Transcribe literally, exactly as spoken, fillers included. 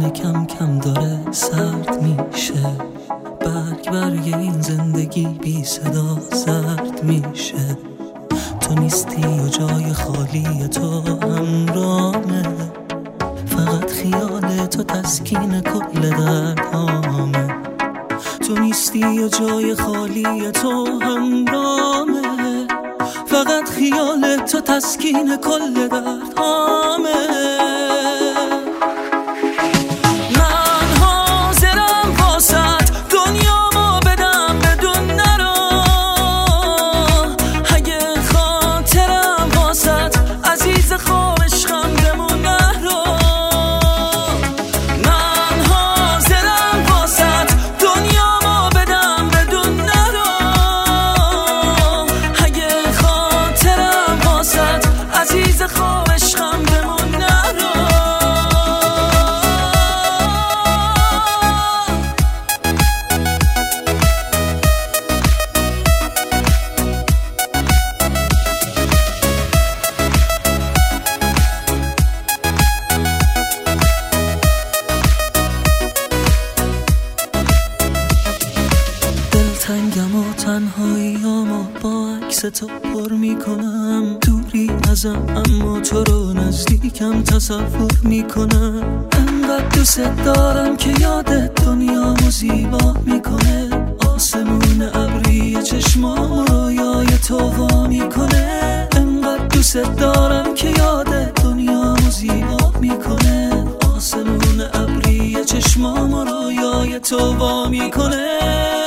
کم کم داره سرد میشه، برگ برگ این زندگی بی صدا زرد میشه. تو نیستی و جای خالی تو همرامه، فقط خیال تو تسکین کل دردامه. تو نیستی و جای خالی تو همرامه، فقط خیال تو تسکین کل دردامه. تنگم و تنهاییامو با عکس تو پر میکنم. دوری ازم اما تو رو نزدیکم تصور میکنم. انقدر دوست دارم که یادت دنیامو زیبا میکنه. آسمون ابری چشمامو رویای تو وا میکنه. انقدر دوست دارم که یادت دنیامو زیبا میکنه. آسمون ابری چشمامو رویای تو وا میکنه.